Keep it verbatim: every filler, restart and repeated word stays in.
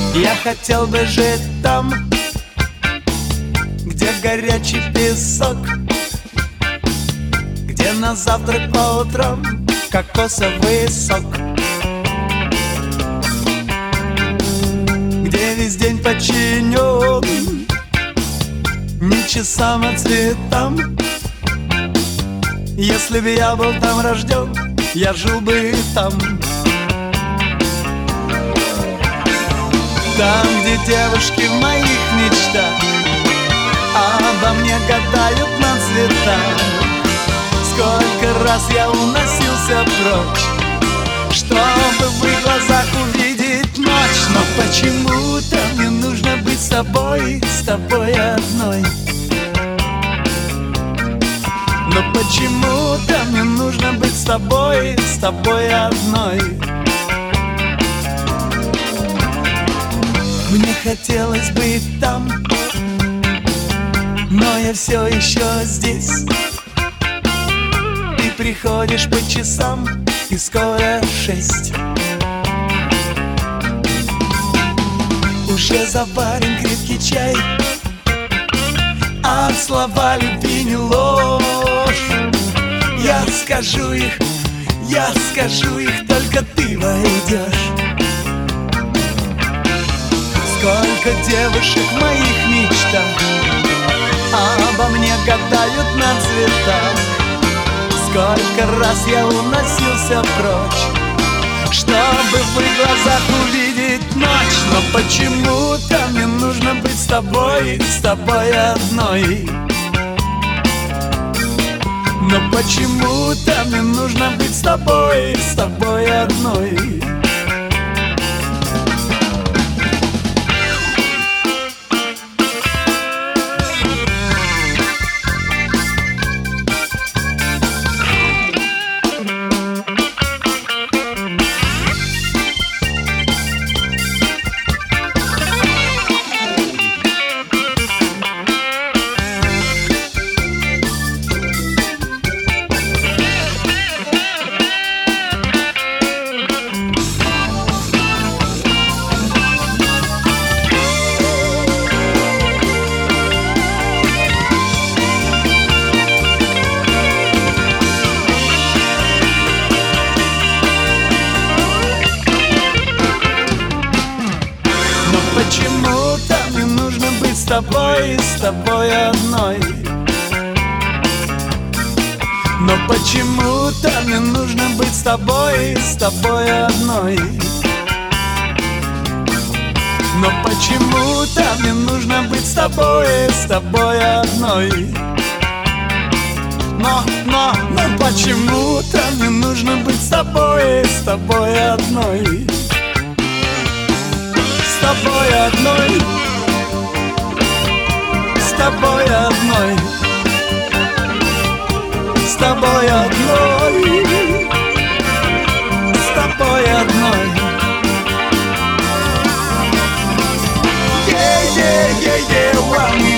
Я хотел бы жить там, где горячий песок, где на завтрак по утрам кокосовый сок, где весь день подчинен не часам, а цветам. Если бы я был там рожден, я жил бы там. Там, где девушки в моих мечтах обо мне гадают на цветах. Сколько раз я уносился прочь, чтобы в их глазах увидеть ночь. Но почему-то мне нужно быть с тобой, с тобой одной. Но почему-то мне нужно быть с тобой, с тобой одной. Мне хотелось быть там, но я все еще здесь. Ты приходишь по часам, и скоро шесть. Уже заварен крепкий чай, а слова любви не ложь. Я скажу их, я скажу их, только ты войдешь. Сколько девушек в моих мечтах обо мне гадают на цветах. Сколько раз я уносился прочь, чтобы в их глазах увидеть ночь. Но почему-то мне нужно быть с тобой, с тобой одной. Но почему-то мне нужно быть с тобой, с тобой одной. Почему-то мне нужно быть с тобой, с тобой одной. Но почему-то мне нужно быть с тобой, с тобой одной. Но почему-то мне нужно быть с тобой, с тобой одной. Но, но, но почему-то мне нужно быть с тобой, с тобой одной. С тобой одной, с тобой одной, с тобой одной, с тобой одной. Yeah, yeah, yeah, yeah, one.